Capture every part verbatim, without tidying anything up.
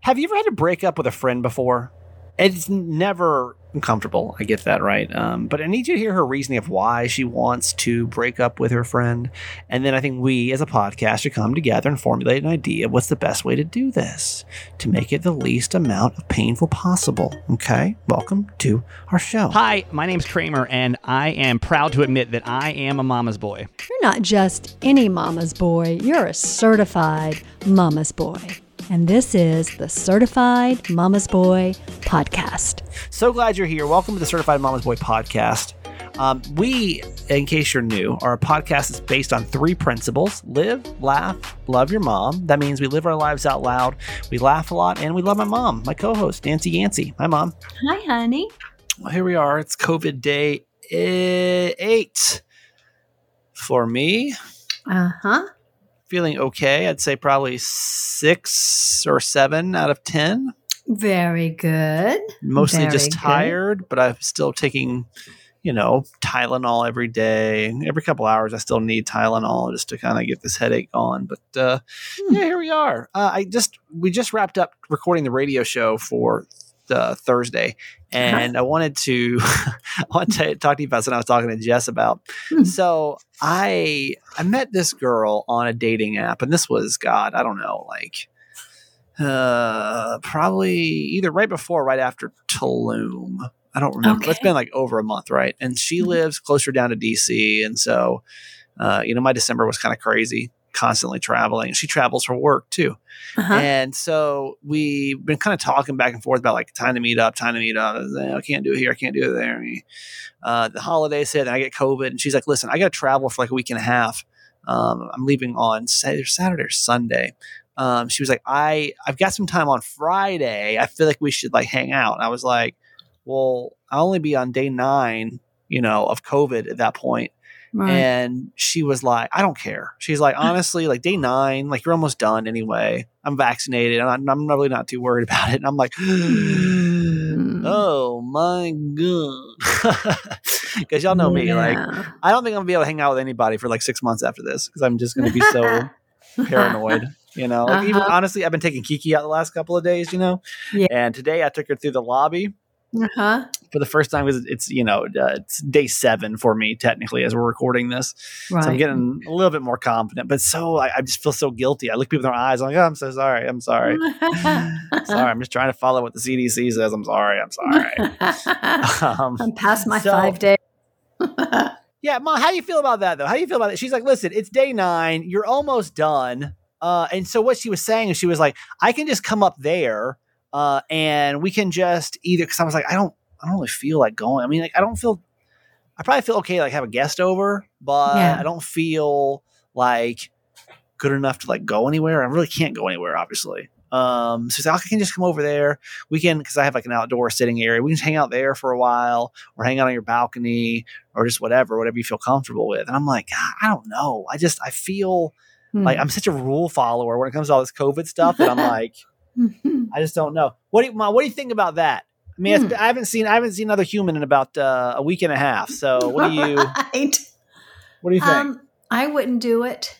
have you ever had to break up with a friend before? It's never comfortable. I get that, right? Um, but I need you to hear her reasoning of why she wants to break up with her friend. And then I think we as a podcast should come together and formulate an idea of what's the best way to do this to make it the least amount of painful possible. Okay? Welcome to our show. Hi, my name's Kramer, and I am proud to admit that I am a mama's boy. You're not just any mama's boy. You're a certified mama's boy. And this is the Certified Mama's Boy Podcast. So glad you're here. Welcome to the Certified Mama's Boy Podcast. Um, we, in case you're new, are a podcast that's based on three principles: live, laugh, love your mom. That means we live our lives out loud, we laugh a lot, and we love my mom, my co-host, Nancy Yancey. Hi, Mom. Hi, honey. Well, here we are. It's COVID day eight for me. Uh-huh. Feeling okay. I'd say probably six or seven out of ten. Very good. Mostly Very just good. tired, but I'm still taking, you know, Tylenol every day. Every couple hours, I still need Tylenol just to kind of get this headache gone. But uh, hmm. yeah, here we are. Uh, I just we just wrapped up recording the radio show for uh, Thursday, and uh-huh. I wanted to I wanted to talk to you about something I was talking to Jess about. Hmm. So I I met this girl on a dating app, and this was God, I don't know, like uh, probably either right before or right after Tulum. I don't remember. Okay. It's been like over a month, right? And she lives closer down to D C, and so uh, you know, my December was kind of crazy, constantly traveling. She travels for work too. Uh-huh. And so we've been kind of talking back and forth about like time to meet up, time to meet up. I, like, I can't do it here. I can't do it there. Uh, the holidays hit and I get COVID, and she's like, listen, I got to travel for like a week and a half. Um, I'm leaving on Saturday, Saturday or Sunday. Um, she was like, I, I've got some time on Friday. I feel like we should like hang out. And I was like, well, I'll only be on day nine, you know, of COVID at that point. Right. And she was like, I don't care. She's like, honestly, like day nine, like you're almost done anyway. I'm vaccinated. And I'm, I'm really not too worried about it. And I'm like, oh my God. Because y'all know me. Yeah. Like, I don't think I'm going to be able to hang out with anybody for like six months after this because I'm just going to be so paranoid. You know, like uh-huh. even honestly, I've been taking Kiki out the last couple of days, you know, yeah. And today I took her through the lobby. Uh-huh. For the first time, because it's, you know, uh, it's day seven for me technically as we're recording this. Right. So I'm getting a little bit more confident, but so I, I just feel so guilty. I look people in their eyes. I'm like, oh, I'm so sorry. I'm sorry. sorry. I'm just trying to follow what the C D C says. I'm sorry. I'm sorry. um, I'm past my so, five days. Yeah, Mom, how do you feel about that though? How do you feel about it? She's like, listen, it's day nine. You're almost done. Uh, and so what she was saying is she was like, I can just come up there. Uh, and we can just either, cause I was like, I don't, I don't really feel like going. I mean, like, I don't feel, I probably feel okay, like have a guest over, but yeah. I don't feel like good enough to like go anywhere. I really can't go anywhere, obviously. Um, so she's like, I can just come over there. We can, cause I have like an outdoor sitting area. We can just hang out there for a while or hang out on your balcony or just whatever, whatever you feel comfortable with. And I'm like, God, I don't know. I just, I feel hmm. like I'm such a rule follower when it comes to all this COVID stuff that I'm like, I just don't know. What do you, Mom, what do you think about that? I mean, hmm. I haven't seen I haven't seen another human in about uh, a week and a half. So, what do you right. What do you think? Um, I wouldn't do it.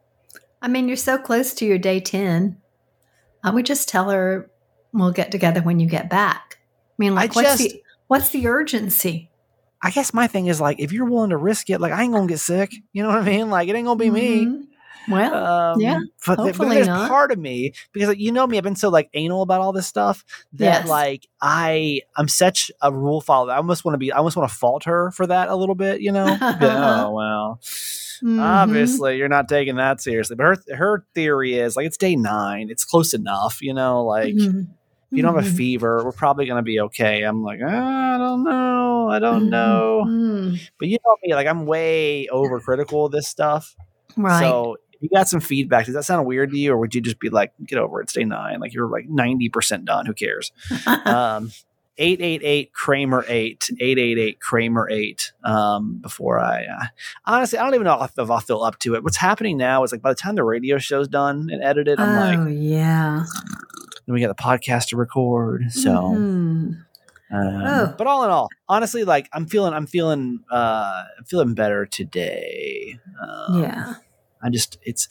I mean, you're so close to your day ten. I would just tell her we'll get together when you get back. I mean, like, I what's just, the what's the urgency? I guess my thing is like, if you're willing to risk it, like I ain't gonna get sick. You know what I mean? Like, it ain't gonna be mm-hmm. me. Well, um, yeah, but, hopefully but there's not. part of me because like, you know me, I've been so like anal about all this stuff that yes. like I I'm such a rule follower. I almost want to be I almost want to fault her for that a little bit, you know. But, oh well, mm-hmm. obviously you're not taking that seriously. But her her theory is like it's day nine, it's close enough, you know. Like mm-hmm. if you don't have a fever, we're probably gonna be okay. I'm like ah, I don't know, I don't know. Mm-hmm. But you know me, like I'm way overcritical of this stuff, right? So. You got some feedback. Does that sound weird to you, or would you just be like, get over it, stay nine? Like you're like ninety percent done. Who cares? um, eight eight eight Kramer eight, eight eight eight Kramer eight. Um, before I, uh, honestly, I don't even know if, if I'll feel up to it. What's happening now is like, by the time the radio show's done and edited, I'm oh, like, yeah. Then we got the podcast to record. So, mm-hmm. um, oh. But all in all, honestly, like I'm feeling, I'm feeling, uh, I'm feeling better today. Um, yeah. I just, it's,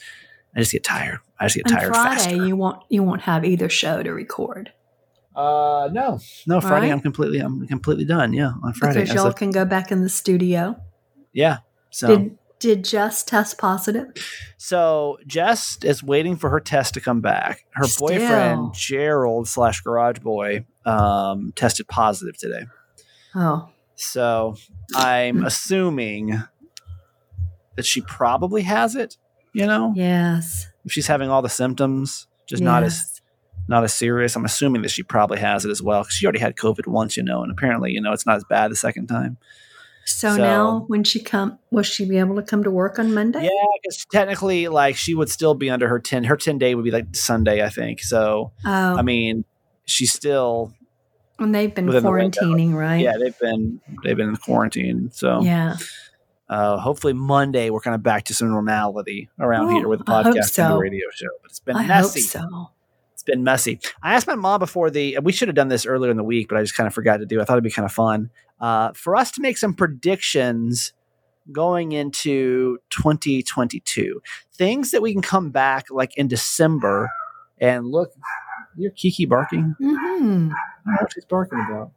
I just get tired. I just get And tired Friday, faster. you won't you won't have either show to record. Uh, no, no. Friday, right. I'm completely, I'm completely done. Yeah, on Friday, Because y'all can go back in the studio. Yeah. So did did Jess test positive? So Jess is waiting for her test to come back. Her Still. boyfriend Gerald slash Garage Boy um, tested positive today. Oh, so I'm assuming that she probably has it. You know, yes. If she's having all the symptoms, just yes. not as not as serious. I'm assuming that she probably has it as well because she already had COVID once, you know, and apparently, you know, it's not as bad the second time. So, So now, when she come, will she be able to come to work on Monday? Yeah, because technically, like she would still be under her ten. Her ten day would be like Sunday, I think. So, oh. I mean, she's still. And they've been quarantining, right? Yeah, they've been they've been in quarantine. So yeah. Uh, hopefully Monday we're kind of back to some normality around well, here with the I hope podcast so. and the radio show. But it's been I messy. Hope so. It's been messy. I asked my mom before the. We should have done this earlier in the week, but I just kind of forgot to do. I thought it'd be kind of fun uh, for us to make some predictions going into twenty twenty-two. Things that we can come back like in December and look. You're Kiki barking. Mm-hmm. I don't know what she's barking about.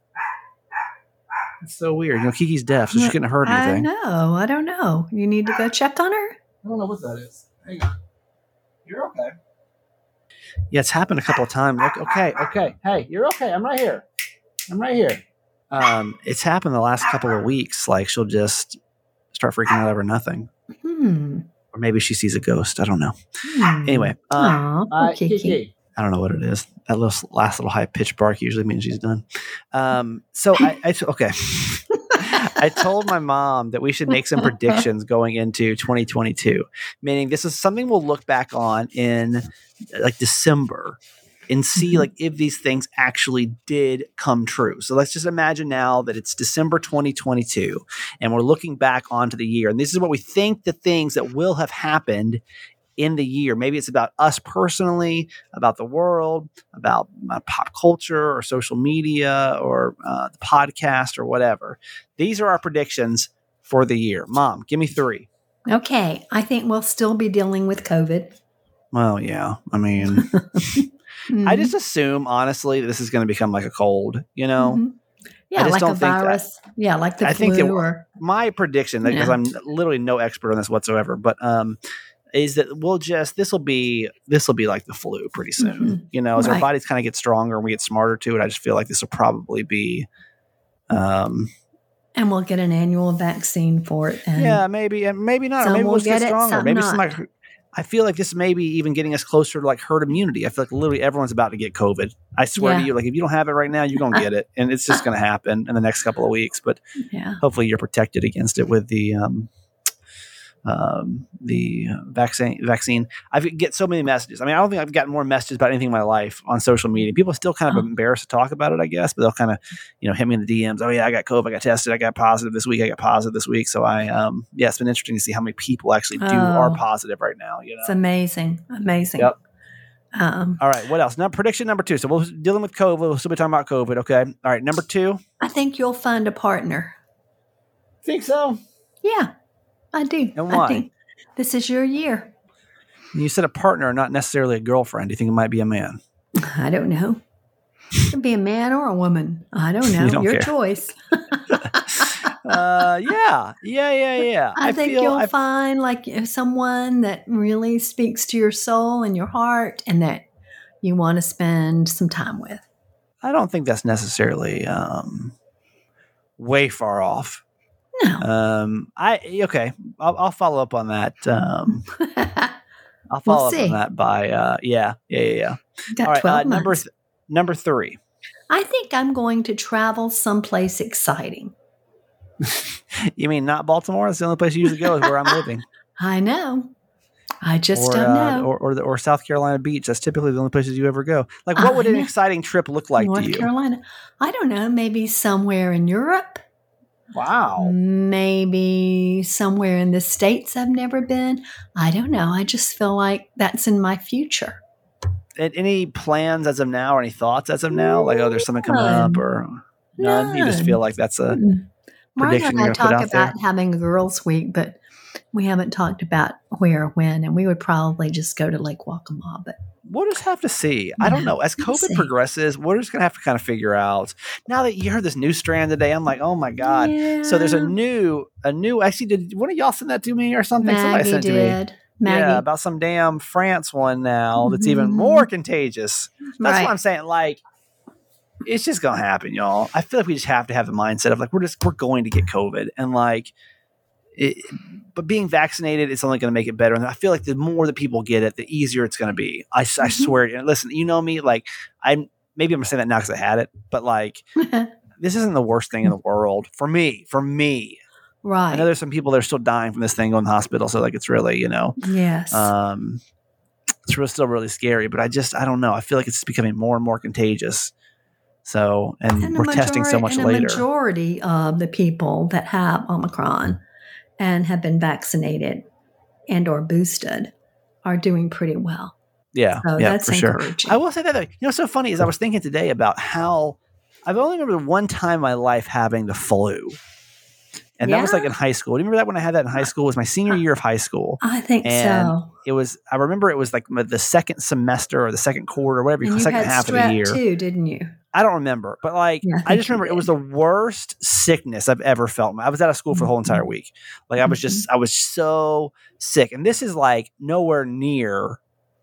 It's so weird. You know, Kiki's deaf, so she couldn't hurt anything. I know. I don't know. You need to go check on her? I don't know what that is. Hang on. You're okay. Yeah, it's happened a couple of times. Like, okay, okay. Hey, you're okay. I'm right here. I'm right here. Um, it's happened the last couple of weeks. Like, she'll just start freaking out over nothing. Hmm. Or maybe she sees a ghost. I don't know. Hmm. Anyway. Um, uh, Aww, Kiki. Kiki. I don't know what it is. That little last little high pitched bark usually means she's done. Um, so I, I okay. I told my mom that we should make some predictions going into twenty twenty-two, meaning this is something we'll look back on in like December and see mm-hmm. like if these things actually did come true. So let's just imagine now that it's December twenty twenty-two and we're looking back onto the year. And this is what we think the things that will have happened in the year. Maybe it's about us personally, about the world, about uh, pop culture or social media or uh, the podcast or whatever. These are our predictions for the year. Mom, give me three. Okay. I think we'll still be dealing with COVID. Well, yeah. I mean, mm-hmm. I just assume, honestly, that this is going to become like a cold, you know? Mm-hmm. Yeah, I just like don't a think virus. That, yeah, like the I flu. think that or, my prediction, because yeah. I'm literally no expert on this whatsoever, but um, is that we'll just this will be this will be like the flu pretty soon. Mm-hmm. You know, as right. our bodies kind of get stronger and we get smarter to it. I just feel like this will probably be. Um, and we'll get an annual vaccine for it. And yeah, maybe, and maybe not. Or maybe we'll get, get stronger. It, maybe some like. I feel like this may be even getting us closer to like herd immunity. I feel like literally everyone's about to get COVID. I swear yeah. to you, like if you don't have it right now, you're gonna get it, and it's just gonna happen in the next couple of weeks. But yeah. hopefully, you're protected against it with the um, um, the vaccine. Vaccine. I get so many messages. I mean, I don't think I've gotten more messages about anything in my life on social media. People are still kind of oh. embarrassed to talk about it, I guess, but they'll kind of, you know, hit me in the D Ms. Oh yeah, I got COVID. I got tested. I got positive this week. I got positive this week. So I, um, yeah, it's been interesting to see how many people actually do oh. are positive right now. You know, it's amazing, amazing. Yep. Um, All right. What else? Now, prediction number two. So we're dealing with COVID. We'll still be talking about COVID. Okay. All right. Number two. I think you'll find a partner. Think so? Yeah, I do. And why? I think this is your year. You said a partner, not necessarily a girlfriend. Do you think it might be a man? I don't know. It could be a man or a woman. I don't know. You don't your care. choice. uh, yeah, yeah, yeah, yeah. I, I think feel, you'll I, find like someone that really speaks to your soul and your heart, and that you want to spend some time with. I don't think that's necessarily um, way far off. No. Um, I okay. I'll, I'll follow up on that. Um, I'll follow we'll up see. on that by uh, yeah, yeah, yeah. yeah. Got All right, twelve uh, number th- number three. I think I'm going to travel someplace exciting. You mean not Baltimore? That's the only place you usually go is where I'm living. I know. I just or, don't uh, know. Or or, the, or South Carolina Beach. That's typically the only places you ever go. Like, what would an exciting trip look like North to you? Carolina. I don't know. Maybe somewhere in Europe. Wow. Maybe somewhere in the States I've never been. I don't know. I just feel like that's in my future. And any plans as of now or any thoughts as of now? Like, oh, there's something coming up or none? none. You just feel like that's a Martha prediction and I you're going to put talk out about there? having a girls' week, but We haven't talked about where or when, and we would probably just go to Lake Waccamaw, but we'll just have to see. I don't know. As COVID progresses, we're just going to have to kind of figure out. Now that you heard this new strand today, I'm like, oh my God. Yeah. So there's a new, a new, actually, did one of y'all send that to me or something? Maggie Somebody sent it did. to me. Maggie. Yeah, about some damn France one now that's even more contagious. That's Right. what I'm saying. Like, it's just going to happen, y'all. I feel like we just have to have the mindset of like, we're just, we're going to get COVID. And like, it, but being vaccinated, it's only going to make it better. And I feel like the more that people get it, the easier it's going to be. I, mm-hmm. I swear. And listen, you know me, like I'm, maybe I'm going to say that now because I had it, but like, this isn't the worst thing in the world for me, for me. Right. I know there's some people that are still dying from this thing going to the hospital. So like, it's really, you know, yes. Um, it's really, still really scary, but I just, I don't know. I feel like it's becoming more and more contagious. So, and, and we're majority, testing so much and later. The majority of the people that have Omicron and have been vaccinated and or boosted are doing pretty well. Yeah, so yeah, that's for sure. encouraging. I will say that, though, you know, what's so funny is I was thinking today about how I've only remember one time in my life having the flu. And yeah. that was like in high school. Do you remember that when I had that in high school? It was my senior year of high school. I think and so. It was, I remember it was like the second semester or the second quarter, whatever, and the you second had half of the year. too, didn't you? I don't remember, but like, yeah, I, I just remember it was the worst sickness I've ever felt. I was out of school for the whole entire week. Like I was just, I was so sick. And this is like nowhere near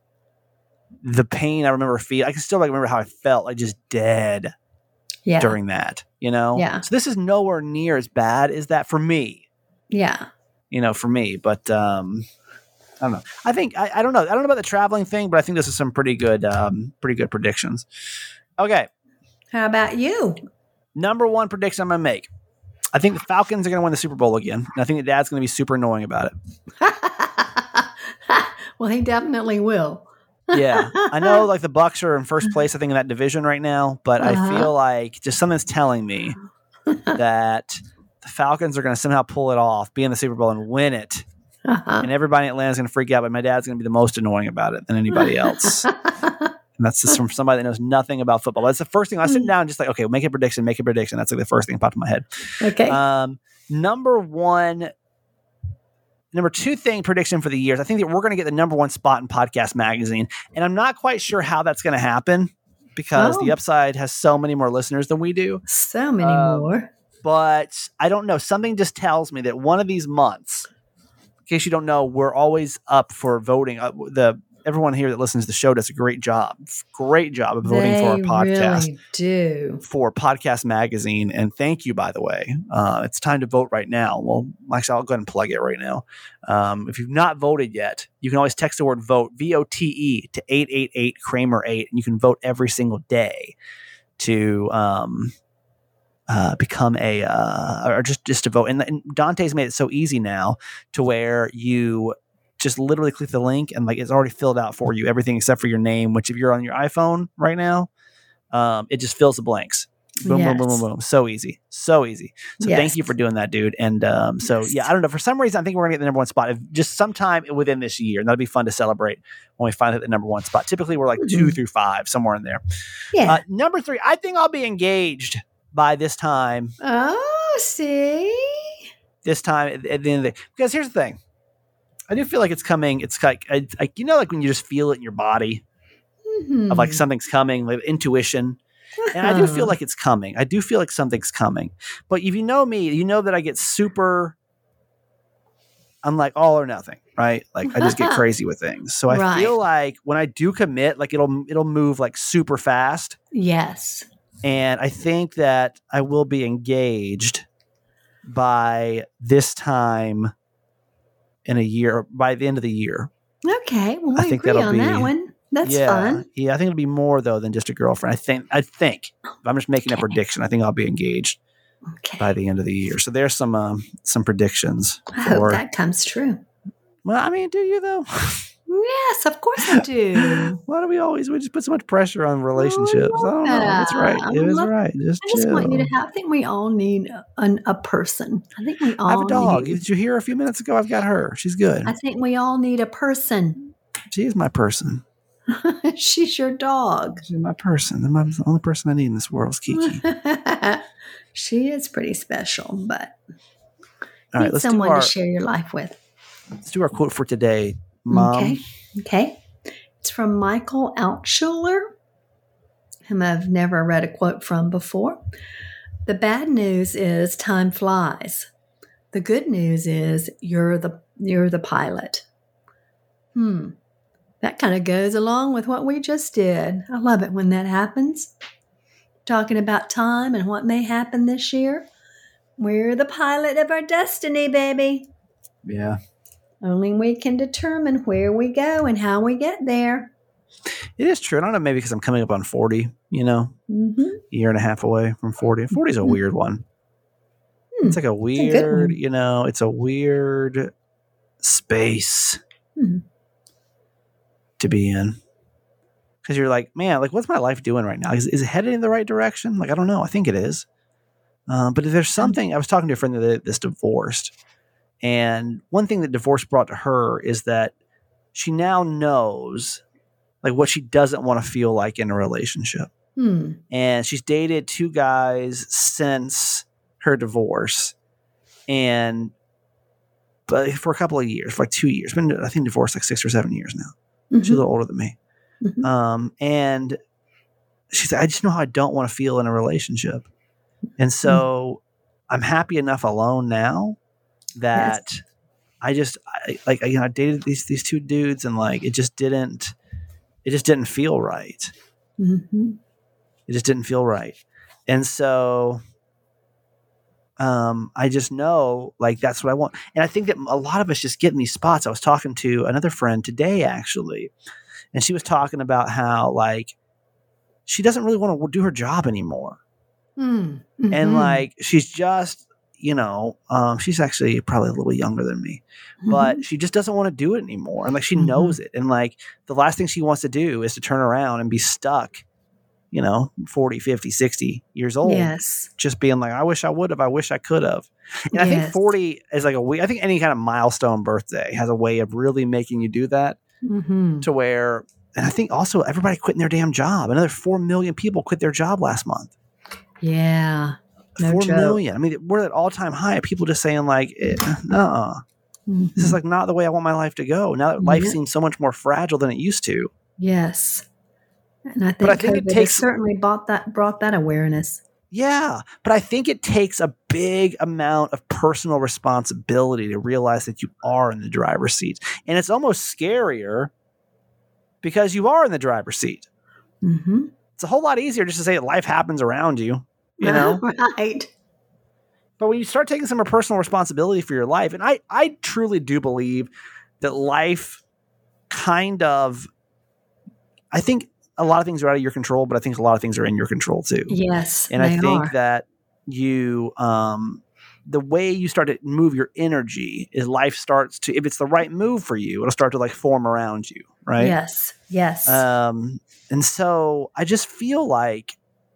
the pain I remember feeling. I can still like remember how I felt, like just dead yeah. during that, you know? Yeah. So this is nowhere near as bad as that for me. Yeah. You know, for me, but um, I don't know. I think, I, I don't know. I don't know about the traveling thing, but I think this is some pretty good, um, pretty good predictions. Okay. How about you? Number one prediction I'm going to make. I think the Falcons are going to win the Super Bowl again. And I think the dad's going to be super annoying about it. Well, he definitely will. Yeah. I know like the Bucs are in first place, I think, in that division right now. But uh-huh. I feel like just something's telling me that the Falcons are going to somehow pull it off, be in the Super Bowl and win it. Uh-huh. And everybody in Atlanta's going to freak out. But my dad's going to be the most annoying about it than anybody else. And that's just from somebody that knows nothing about football. That's the first thing I sit down and just like, okay, make a prediction, make a prediction. That's like the first thing that popped in my head. Okay. Um, number one, number two thing prediction for the years. I think that we're going to get the number one spot in Podcast Magazine. And I'm not quite sure how that's going to happen because oh. the Upside has so many more listeners than we do. So many um, more. But I don't know. Something just tells me that one of these months, in case you don't know, we're always up for voting. Uh, the Everyone here that listens to the show does a great job, great job of voting they for our podcast. Really do. For Podcast Magazine. And thank you, by the way. Uh, it's time to vote right now. Well, actually, I'll go ahead and plug it right now. Um, if you've not voted yet, you can always text the word vote, V O T E, to eight eight eight Kramer eight, and you can vote every single day to um, uh, become a, uh, or just, just to vote. And, and Dante's made it so easy now to where you just literally click the link and like it's already filled out for you, everything except for your name, which if you're on your iPhone right now, um, it just fills the blanks. Boom, yes. boom, boom, boom, boom. So easy. So easy. So yes. Thank you for doing that, dude. And um, so, yes. yeah, I don't know. For some reason, I think we're going to get the number one spot if just sometime within this year. And that'll be fun to celebrate when we finally hit the number one spot. Typically, we're like mm-hmm. two through five, somewhere in there. Yeah. Uh, number three, I think I'll be engaged by this time. Oh, see? This time at, at the end of the day. Because here's the thing. I do feel like it's coming. It's like, like, you know, like when you just feel it in your body mm-hmm. of like something's coming, like intuition. And I do feel like it's coming. I do feel like something's coming. But if you know me, you know that I get super, I'm like all or nothing, right? Like I just get crazy with things. So I right. feel like when I do commit, like it'll, it'll move like super fast. Yes. And I think that I will be engaged by this time in a year, by the end of the year. Okay. Well, we I think agree that'll on be, that one. That's yeah, fun. Yeah, I think it'll be more though than just a girlfriend. I think. I think. I'm just making okay. a prediction. I think I'll be engaged okay. by the end of the year. So there's some um, some predictions. I for, hope that comes true. Well, I mean, do you though? Yes, of course I do. Why do we always we just put so much pressure on relationships? I, I don't know. That's right. It is right. Just I just chill. want you to have. I think we all need an, a person. I think we all. I have a dog. Need, Did you hear a few minutes ago? I've got her. She's good. I think we all need a person. She is my person. She's your dog. She's my person. I'm the only person I need in this world is Kiki. She is pretty special, but all right, let's someone do our, to share your life with. let's do our quote for today, Mom. Okay. Okay. It's from Michael Altshuler, whom I've never read a quote from before. The bad news is time flies. The good news is you're the you're the pilot. Hmm. That kind of goes along with what we just did. I love it when that happens. Talking about time and what may happen this year. We're the pilot of our destiny, baby. Yeah. Only we can determine where we go and how we get there. It is true. I don't know, maybe because I'm coming up on forty, you know, Mm-hmm. a year and a half away from forty. forty is a weird one. Hmm. It's like a a good weird, one. you know, it's a weird space Hmm. to be in. Because you're like, man, like, what's my life doing right now? Is, is it headed in the right direction? Like, I don't know. I think it is. Um, but if there's something, I was talking to a friend that that's divorced. And one thing that divorce brought to her is that she now knows like what she doesn't want to feel like in a relationship. Hmm. And she's dated two guys since her divorce. And but for a couple of years, for like two years, been I think divorced like six or seven years now. Mm-hmm. She's a little older than me. Mm-hmm. Um, and she said, I just know how I don't want to feel in a relationship. And so mm-hmm. I'm happy enough alone now that yes. I just I, like, you know, I dated these, these two dudes and like, it just didn't, it just didn't feel right. Mm-hmm. It just didn't feel right. And so, um, I just know like, that's what I want. And I think that a lot of us just get in these spots. I was talking to another friend today, actually, and she was talking about how like, she doesn't really want to do her job anymore. Mm-hmm. And like, she's just, you know, um, she's actually probably a little younger than me, but mm-hmm. she just doesn't want to do it anymore. And like, she mm-hmm. knows it. And like, the last thing she wants to do is to turn around and be stuck, you know, forty, fifty, sixty years old. Yes. Just being like, I wish I would have, I wish I could have. And yes. I think forty is like a way, I think any kind of milestone birthday has a way of really making you do that mm-hmm. to where, and I think also everybody quitting their damn job. Another four million people quit their job last month. Yeah. No Four joke. million. I mean, we're at all time high. People just saying like, no, mm-hmm. this is like not the way I want my life to go. Now that life yeah. seems so much more fragile than it used to. Yes. And I think, but I think COVID it takes certainly brought that, brought that awareness. Yeah. But I think it takes a big amount of personal responsibility to realize that you are in the driver's seat. And it's almost scarier because you are in the driver's seat. Mm-hmm. It's a whole lot easier just to say that life happens around you. You know, right. But when you start taking some more personal responsibility for your life, and I, I truly do believe that life kind of, I think a lot of things are out of your control, but I think a lot of things are in your control too. Yes. And I think are. that you, um, the way you start to move your energy is life starts to, if it's the right move for you, it'll start to like form around you. Right. Yes. Yes. Um, and so I just feel like,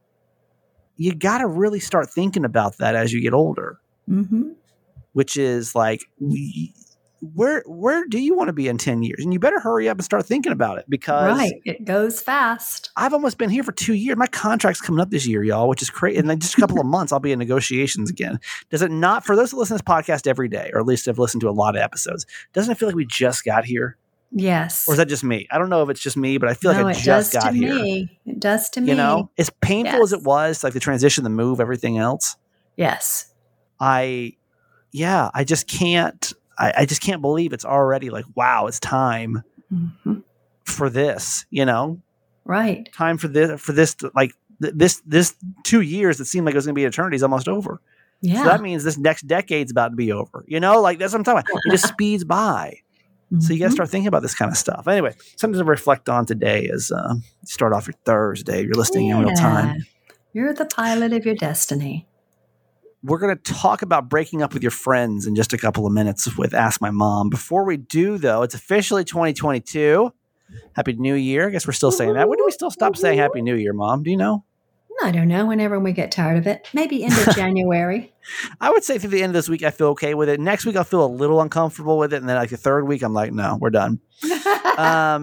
you got to really start thinking about that as you get older, mm-hmm. which is like, we, where where do you want to be in ten years? And you better hurry up and start thinking about it because right. it goes fast. I've almost been here for two years. My contract's coming up this year, y'all, which is crazy. And then just a couple of months, I'll be in negotiations again. Does it not, for those who listen to this podcast every day, or at least have listened to a lot of episodes, doesn't it feel like we just got here? Yes. Or is that just me? I don't know if it's just me, but I feel no, like I just got to here. Me. It does to me. You know, as painful yes. as it was, like the transition, the move, everything else. Yes. I, yeah, I just can't, I, I just can't believe it's already like, wow, it's time mm-hmm. for this, you know? Right. Time for this, for this, to, like th- this, this two years that seemed like it was going to be an eternity is almost over. Yeah. So that means this next decade's about to be over, you know? Like that's what I'm talking about. It just speeds by. Mm-hmm. So you got to start thinking about this kind of stuff. Anyway, something to reflect on today is uh, start off your Thursday. You're listening yeah. in real time. You're the pilot of your destiny. We're going to talk about breaking up with your friends in just a couple of minutes with Ask My Mom. Before we do, though, it's officially twenty twenty-two. Happy New Year. I guess we're still saying that. When do we still stop saying Happy New Year, Mom? Do you know? I don't know. Whenever we get tired of it. Maybe end of January. I would say through the end of this week, I feel okay with it. Next week, I'll feel a little uncomfortable with it. And then like the third week, I'm like, no, we're done. um,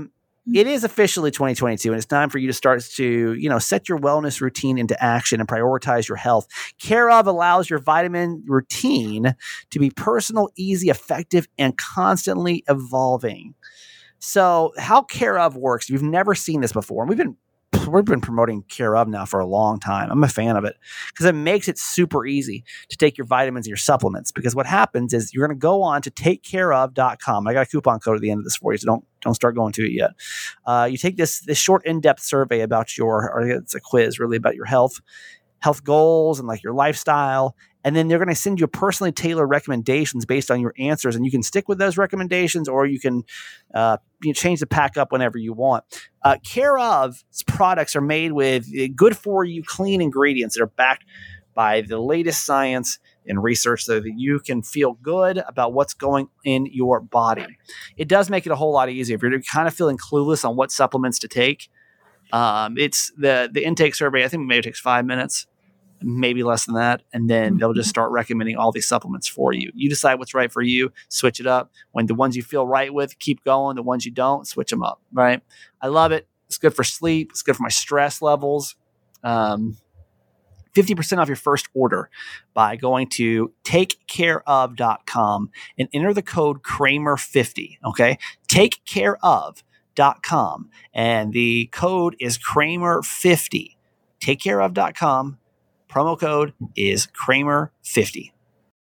it is officially twenty twenty-two, and it's time for you to start to, you know, set your wellness routine into action and prioritize your health. Care of allows your vitamin routine to be personal, easy, effective, and constantly evolving. So how Care of works, if you've never seen this before, and we've been we've been promoting Care of now for a long time. I'm a fan of it because it makes it super easy to take your vitamins and your supplements, because what happens is you're going to go on to take care of dot com. I got a coupon code at the end of this for you, so don't don't start going to it yet. Uh, you take this this short in-depth survey about your, or it's a quiz really about your health, health goals and like your lifestyle. And then they're going to send you personally tailored recommendations based on your answers. And you can stick with those recommendations, or you can uh, you know, change the pack up whenever you want. Uh, Care of's products are made with good for you, clean ingredients that are backed by the latest science and research so that you can feel good about what's going in your body. It does make it a whole lot easier if you're kind of feeling clueless on what supplements to take. Um, it's the, the intake survey. I think maybe it takes five minutes. Maybe less than that. And then they'll just start recommending all these supplements for you. You decide what's right for you, switch it up. When the ones you feel right with, keep going. The ones you don't, switch them up. Right. I love it. It's good for sleep. It's good for my stress levels. Um, fifty percent off your first order by going to take care of dot com and enter the code Kramer fifty. Okay. take care of dot com. And the code is Kramer fifty. take care of dot com. Promo code is Kramer fifty.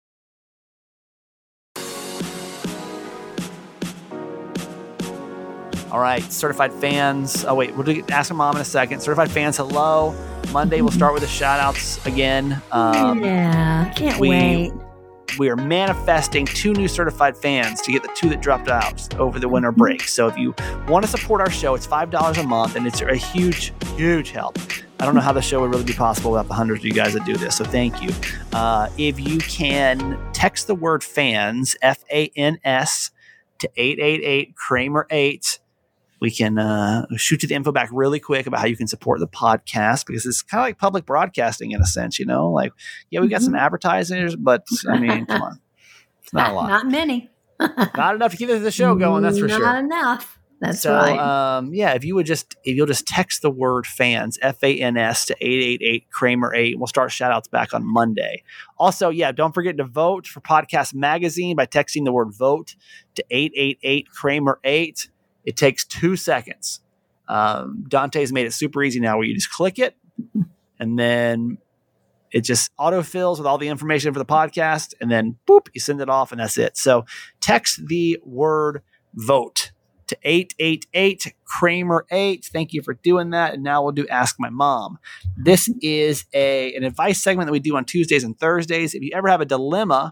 All right, certified fans. Oh, wait, we'll do, ask my mom in a second. Certified fans, hello. Monday, we'll start with the shout outs again. Um, yeah, can't we, wait. We are manifesting two new certified fans to get the two that dropped out over the winter break. So if you want to support our show, it's five dollars a month, and it's a huge, huge help. I don't know how the show would really be possible without the hundreds of you guys that do this. So thank you. Uh, if you can text the word fans, F A N S, to eight eight eight Kramer eight, we can uh, shoot you the info back really quick about how you can support the podcast, because it's kind of like public broadcasting in a sense, you know, like, yeah, we got mm-hmm. some advertisers, but I mean, come on. It's not, not a lot. Not many. Not enough to keep the show going. That's for not sure. Not enough. That's so, right. Um, yeah, if you would just, if you'll just text the word fans, F A N S, to eight eight eight Kramer eight, we'll start shout outs back on Monday. Also, yeah, don't forget to vote for Podcast Magazine by texting the word vote to eight eight eight Kramer eight. It takes two seconds. Um, Dante's made it super easy now where you just click it and then it just autofills with all the information for the podcast, and then boop, you send it off, and that's it. So text the word vote to eight eight eight Kramer eight. Thank you for doing that. And now we'll do Ask My Mom. This is a an advice segment that we do on Tuesdays and Thursdays. If you ever have a dilemma,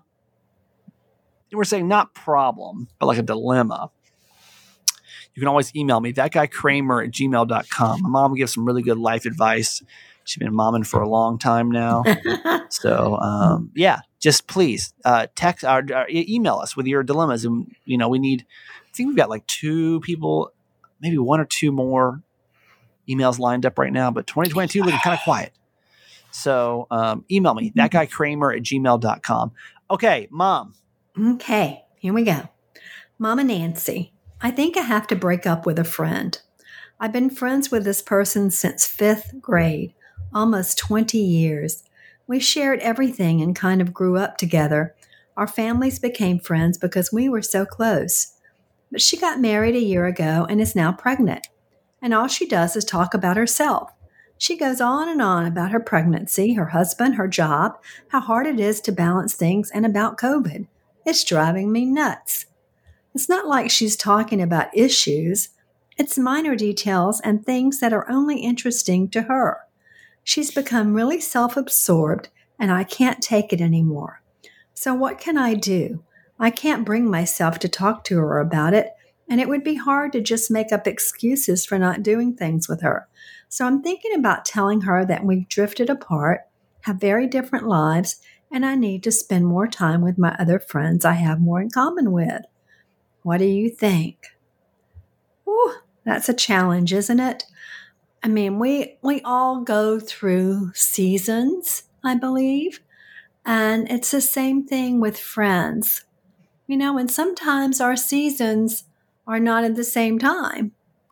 we're saying not problem, but like a dilemma, you can always email me, that guy Kramer at gmail dot com. My mom gives some really good life advice. She's been momming for a long time now. so, um, yeah, just please uh, text or, or email us with your dilemmas. And, you know, we need, I think we've got like two people, maybe one or two more emails lined up right now, but twenty twenty-two looking kind of quiet. So um, email me, that guy Kramer at gmail dot com. Okay, Mom. Okay, here we go. Mama Nancy, I think I have to break up with a friend. I've been friends with this person since fifth grade, almost twenty years. We shared everything and kind of grew up together. Our families became friends because we were so close. But she got married a year ago and is now pregnant. And all she does is talk about herself. She goes on and on about her pregnancy, her husband, her job, how hard it is to balance things, and about COVID. It's driving me nuts. It's not like she's talking about issues. It's minor details and things that are only interesting to her. She's become really self-absorbed, and I can't take it anymore. So what can I do? I can't bring myself to talk to her about it, and it would be hard to just make up excuses for not doing things with her. So I'm thinking about telling her that we've drifted apart, have very different lives, and I need to spend more time with my other friends I have more in common with. What do you think? Ooh, that's a challenge, isn't it? I mean, we we all go through seasons, I believe, and it's the same thing with friends. You know, and sometimes our seasons are not at the same time.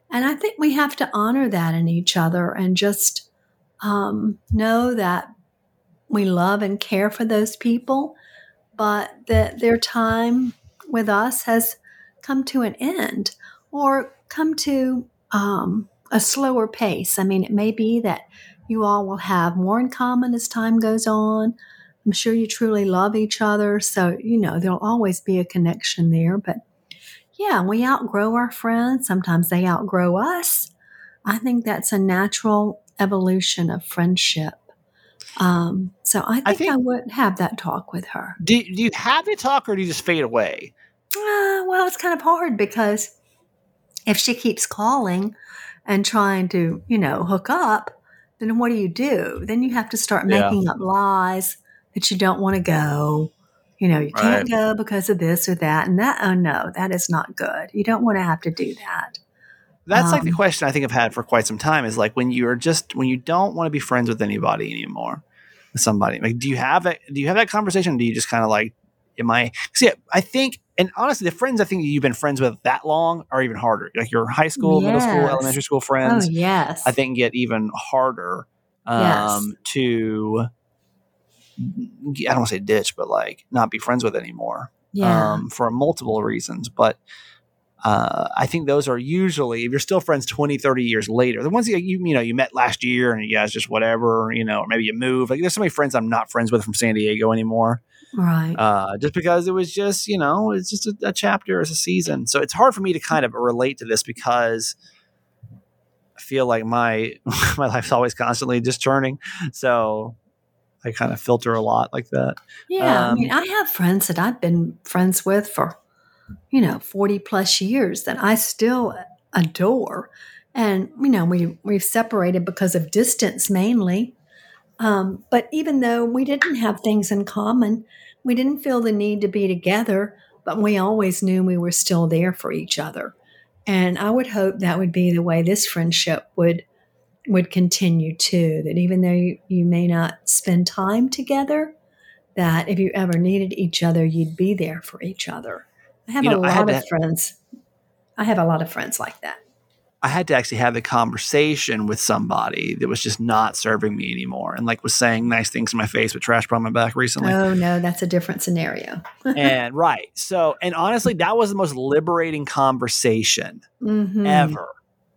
And I think we have to honor that in each other and just um, know that we love and care for those people, but that their time with us has come to an end or come to um, a slower pace. I mean, it may be that you all will have more in common as time goes on. I'm sure you truly love each other. So, you know, there'll always be a connection there. But yeah, we outgrow our friends. Sometimes they outgrow us. I think that's a natural evolution of friendship. Um, so I think I, think I would have that talk with her. Do, do you have the talk or do you just fade away? Uh, well, it's kind of hard because if she keeps calling and trying to, you know, hook up, then what do you do? Then you have to start making yeah. up lies that you don't want to go. You know, you can't right. go because of this or that. And that, oh no, that is not good. You don't want to have to do that. That's um, like the Um, question I think I've had for quite some time is like when you're just, when you don't want to be friends with anybody anymore, with somebody, like, do you have it? Do you have that conversation? Or do you just kind of like, am I, see, I think, and honestly, the friends I think you've been friends with that long are even harder. Like your high school, Yes. middle school, elementary school friends, Oh, yes. I think get even harder um, Yes. to, I don't want to say ditch, but like not be friends with anymore Yeah. um, for multiple reasons. But uh, I think those are usually, if you're still friends twenty, thirty years later, the ones that you, you know, you met last year and you guys just whatever, you know, or maybe you move. Like there's so many friends I'm not friends with from San Diego anymore. Right. Uh, just because it was just, you know, it's just a, a chapter, it's a season. So it's hard for me to kind of relate to this because I feel like my, my life's always constantly just churning. So I kind of filter a lot like that. Yeah. Um, I mean, I have friends that I've been friends with for, you know, forty plus years that I still adore. And, you know, we, we've separated because of distance mainly. Um, but even though we didn't have things in common, we didn't feel the need to be together, but we always knew we were still there for each other. And I would hope that would be the way this friendship would would continue too, that even though you, you may not spend time together, that if you ever needed each other, you'd be there for each other. I have You know, a I had lot of to- friends. I have a lot of friends like that. I had to actually have the conversation with somebody that was just not serving me anymore and like was saying nice things in my face with trash on my back recently. Oh, no, that's a different scenario. And right. So, and honestly, that was the most liberating conversation Mhm. ever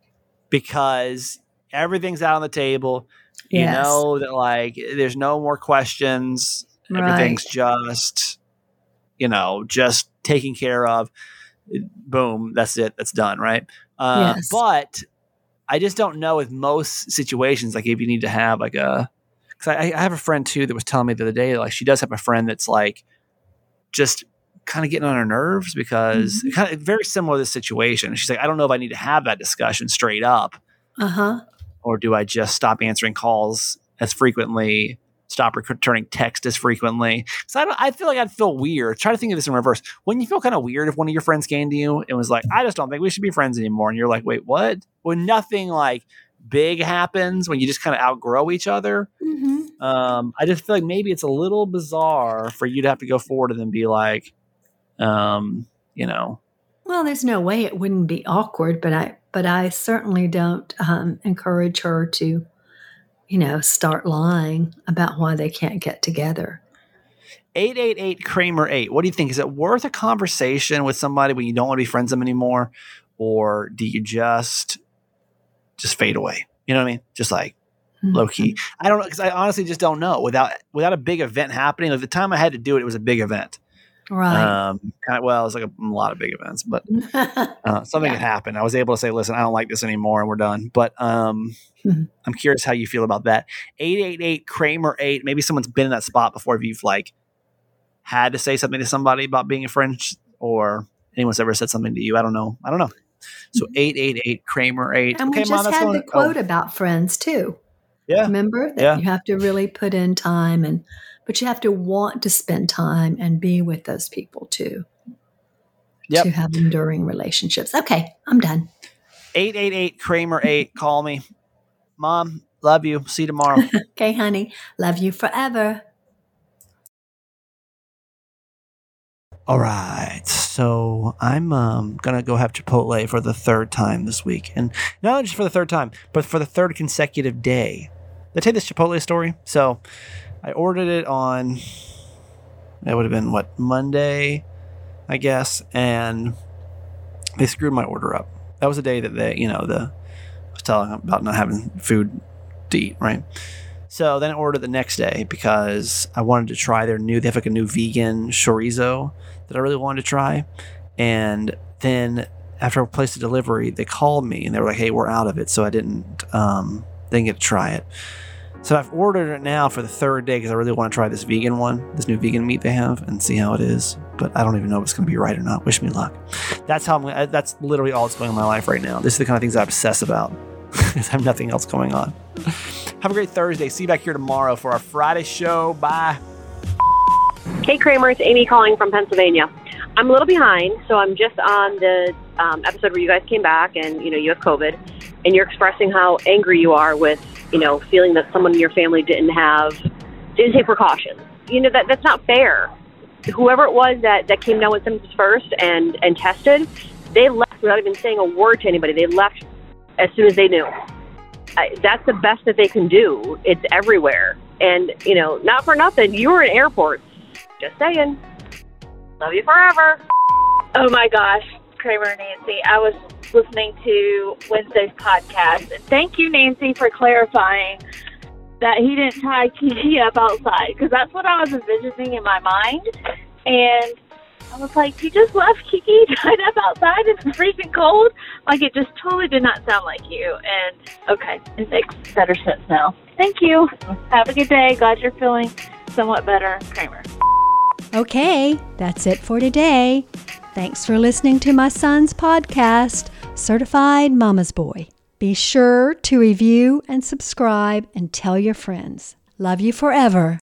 because everything's out on the table. You Yes. know that like there's no more questions. Everything's Right. just, you know, just taken care of. Boom. That's it. That's done. Right. Uh, Yes. But I just don't know with most situations, like if you need to have like a, cause I, I have a friend too that was telling me the other day, like she does have a friend that's like just kind of getting on her nerves because Mhm. kind of very similar to this situation. She's like, I don't know if I need to have that discussion straight up Uh-huh. or do I just stop answering calls as frequently, stop returning text as frequently? So I, don't, I feel like I'd feel weird. Try to think of this in reverse. Wouldn't you feel kind of weird if one of your friends came to you and was like, I just don't think we should be friends anymore. And you're like, wait, what? When nothing like big happens, when you just kind of outgrow each other. Mm-hmm. Um, I just feel like maybe it's a little bizarre for you to have to go forward and then be like, um, you know. Well, there's no way it wouldn't be awkward, but I but I certainly don't um, encourage her to, you know, start lying about why they can't get together. eight eight eight Kramer eight. What do you think? Is it worth a conversation with somebody when you don't want to be friends with them anymore? Or do you just just fade away? You know what I mean? Just like Mm-hmm. low key. I don't know because I honestly just don't know. Without without a big event happening, like the time I had to do it, it was a big event. Right. Um, kind of, well, it was like a, a lot of big events, but uh, something Yeah. had happened. I was able to say, listen, I don't like this anymore and we're done. But um, Mhm. I'm curious how you feel about that. eight eight eight Kramer eight. Maybe someone's been in that spot before if you've like had to say something to somebody about being a friend or anyone's ever said something to you. I don't know. I don't know. So eight eight eight Kramer eight. And Okay, we Mom, just that's had going the quote about friends too. Yeah. Remember that Yeah. you have to really put in time, and but you have to want to spend time and be with those people too. Yep. To have enduring relationships. Okay, I'm done. eight eight eight Kramer eight. Call me. Mom, love you. See you tomorrow. Okay, honey. Love you forever. All right. So I'm um, going to go have Chipotle for the third time this week. And not just for the third time, but for the third consecutive day. Did I tell you this Chipotle story? So I ordered it on, it would have been, what, Monday, I guess. And they screwed my order up. That was the day that they, you know, the I was telling them about not having food to eat, right? So then I ordered the next day because I wanted to try their new, they have like a new vegan chorizo that I really wanted to try. And then after I placed the delivery, they called me and they were like, hey, we're out of it. So I didn't, um, didn't get to try it. So I've ordered it now for the third day because I really want to try this vegan one, this new vegan meat they have, and see how it is. But I don't even know if it's going to be right or not. Wish me luck. That's how I'm, that's literally all that's going on in my life right now. This is the kind of things I obsess about because I have nothing else going on. Have a great Thursday. See you back here tomorrow for our Friday show. Bye. Hey, Kramer. It's Amy calling from Pennsylvania. I'm a little behind, so I'm just on the um, episode where you guys came back and, you know, you have COVID, and you're expressing how angry you are with, you know, feeling that someone in your family didn't have, didn't take precautions. You know, that that's not fair. Whoever it was that, that came down with symptoms first and, and tested, they left without even saying a word to anybody. They left as soon as they knew. I, that's the best that they can do. It's everywhere. And, you know, not for nothing, you were in airports. Just saying. Love you forever. Oh, my gosh. Kramer and Nancy, I was listening to Wednesday's podcast. And thank you, Nancy, for clarifying that he didn't tie Kiki up outside, because that's what I was envisioning in my mind. And I was like, you just left Kiki tied up outside in the freezing cold? Like, it just totally did not sound like you. And, okay, it makes better sense now. Thank you. Have a good day. Glad you're feeling somewhat better. Kramer. Okay, that's it for today. Thanks for listening to my son's podcast, Certified Mama's Boy. Be sure to review and subscribe and tell your friends. Love you forever.